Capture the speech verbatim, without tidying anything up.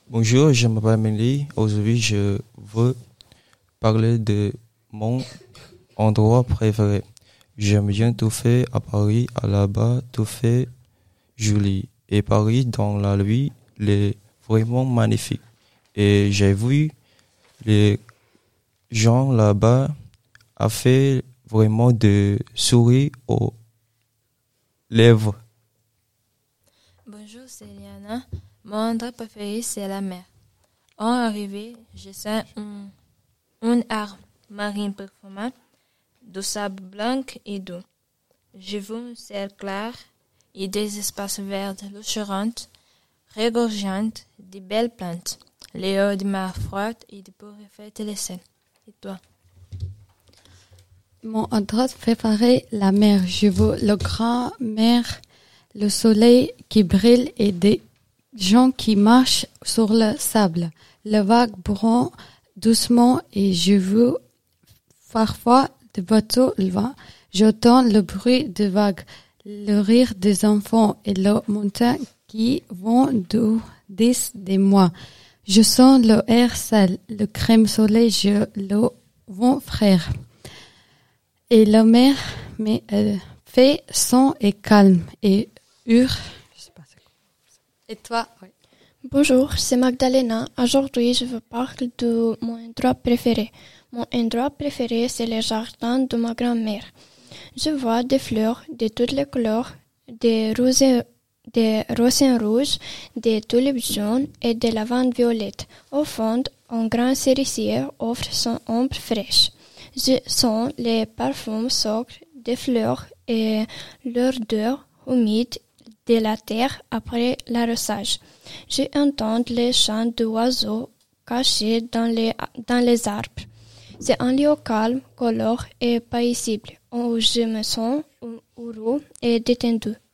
Bonjour, je m'appelle Amélie. Aujourd'hui, je veux parler de mon endroit préféré. J'aime bien tout fait à Paris, à là-bas, tout fait joli. Et Paris, dans la nuit, est vraiment magnifique. Et j'ai vu les gens là-bas a fait vraiment de sourire aux lèvres. Bonjour, c'est Liana. Mon endroit préféré, c'est la mer. En arrivée, je sens un, une arme marine parfumée de sable blanc et doux. Je vois un ciel clair et des espaces verts luxuriants, regorgeant de belles plantes, les eaux de mer froides et de pour refléter le ciel. Et toi? Mon endroit préféré, la mer. Je vois le grand mer, le soleil qui brille et des gens qui marchent sur le sable. Les vagues bourrent doucement et je vois parfois des bateaux loin. J'entends le bruit des vagues, le rire des enfants et les montagnes qui vont d'où de moi. Je sens le air sale, le crème soleil, je le vent frère. Et la mer mais elle fait son et calme et hurle. Je sais pas c'est quoi. Et toi? Oui. Bonjour, c'est Magdalena. Aujourd'hui, je vous parle de mon endroit préféré. Mon endroit préféré, c'est le jardin de ma grand-mère. Je vois des fleurs de toutes les couleurs, des rosins, des rosins rouges, des tulipes jaunes et des lavandes violettes. Au fond, un grand cerisier offre son ombre fraîche. Je sens les parfums sombres des fleurs et l'odeur humide de la terre après l'arrosage. J'entends les chants d'oiseaux cachés dans les, dans les arbres. C'est un lieu calme, colore et paisible où je me sens heureux et détendu.